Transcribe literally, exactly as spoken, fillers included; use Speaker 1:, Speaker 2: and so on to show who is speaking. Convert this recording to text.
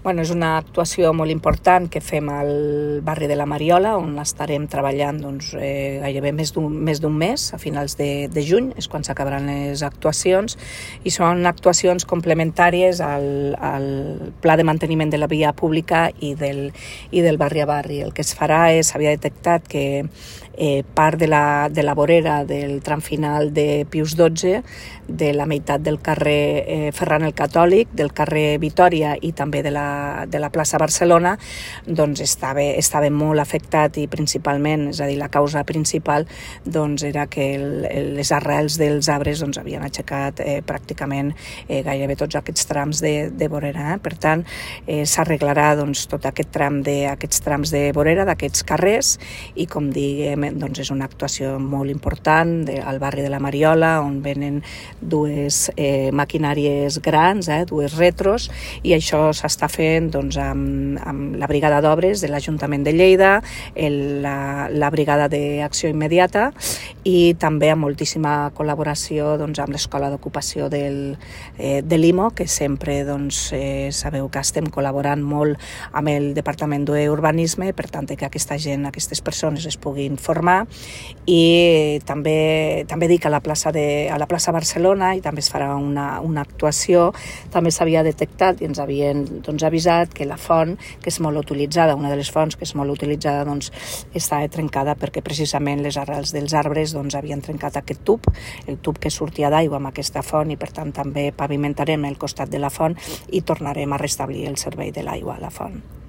Speaker 1: Bueno, és una actuació molt important que fem al barri de la Mariola, on estarem treballant doncs, eh, gairebé més d'un més d'un mes, a finals de, de juny, és quan s'acabaran les actuacions, i són actuacions complementàries al, al pla de manteniment de la via pública i del, i del barri a barri. El que es farà és, s'havia detectat que eh, part de la, de la vorera del tram final de Pius dotze, de la meitat del carrer eh, Ferran el Catòlic, del carrer Vitòria i també de la de la plaça Barcelona, doncs estava, estava molt afectat, i principalment, és a dir, la causa principal doncs era que el, les arrels dels arbres doncs, havien aixecat eh, pràcticament eh, gairebé tots aquests trams de, de vorera. Eh? Per tant, eh, s'arreglarà doncs, tot aquest tram de, aquests trams de vorera d'aquests carrers, i com diguem, doncs, és una actuació molt important de, al barri de la Mariola, on venen dues eh, maquinàries grans, eh, dues retros, i això s'està fent doncs, amb, amb la brigada d'obres de l'Ajuntament de Lleida, el, la, la brigada d'acció immediata, i també amb moltíssima col·laboració doncs, amb l'Escola d'Ocupació del, eh, de l'I M O, que sempre doncs, eh, sabeu que estem col·laborant molt amb el Departament d'Urbanisme, per tant que aquesta gent, aquestes persones es puguin formar. I també, també dic a la plaça de, a la plaça Barcelona, i també es farà una, una actuació, també s'havia detectat i ens havien doncs, avisat que la font, que és molt utilitzada, una de les fonts que és molt utilitzada, doncs, estava trencada perquè precisament les arrels dels arbres doncs, havien trencat aquest tub, el tub que sortia d'aigua amb aquesta font, i per tant també pavimentarem el costat de la font i tornarem a restablir el servei de l'aigua a la font.